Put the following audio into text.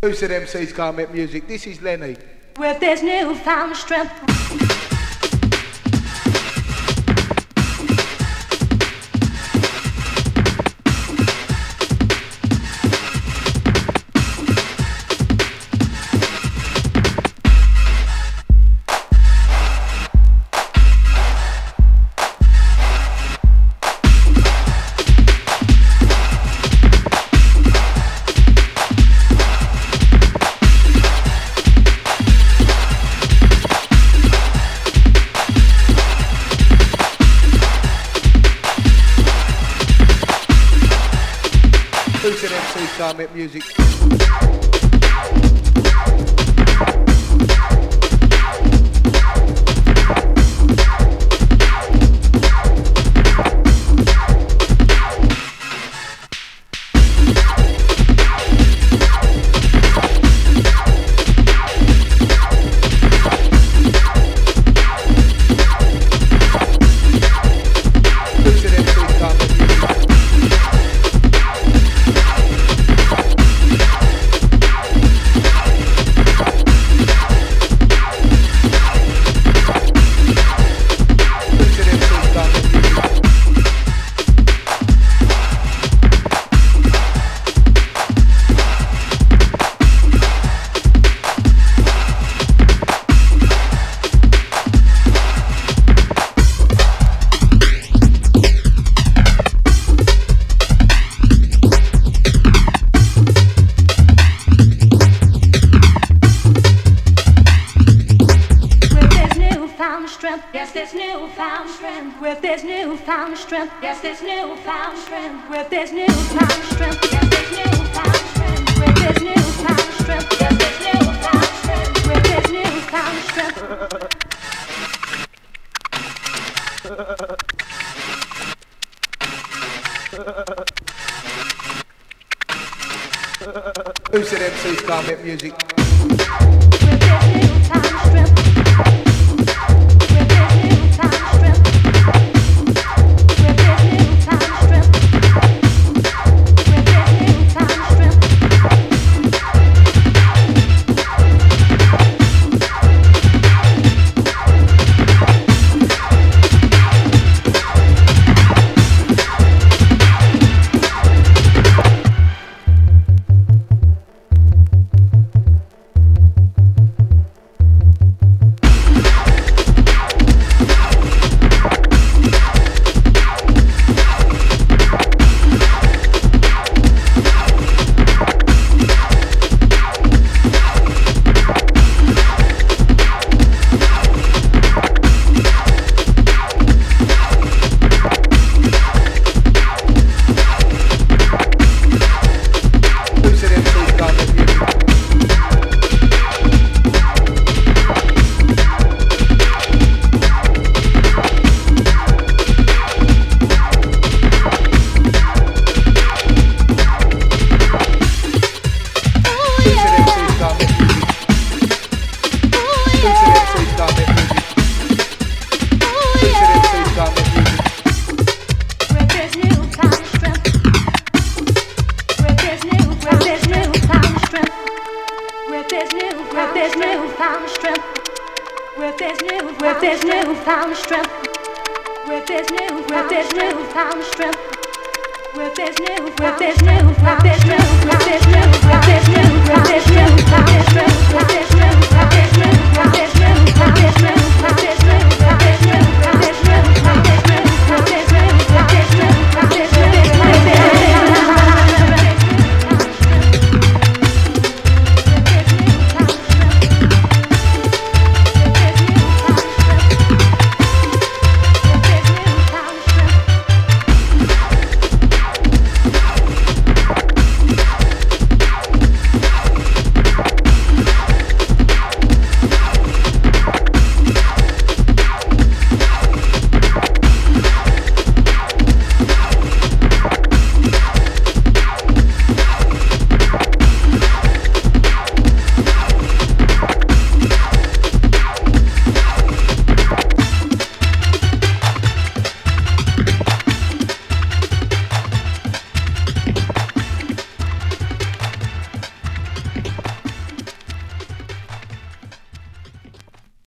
Who said MCs can't make music? This is Lenny. With this newfound strength. Who said MCs can't make music? Yes, this newfound strength. With this newfound strength. Yes, this newfound strength. With this newfound strength. Yes, this newfound strength. With this newfound strength. Yes, this newfound strength. With this newfound strength. Who said MCs can't make music? With this newfound strength. With this newfound strength, with this newfound strength, with this newfound strength.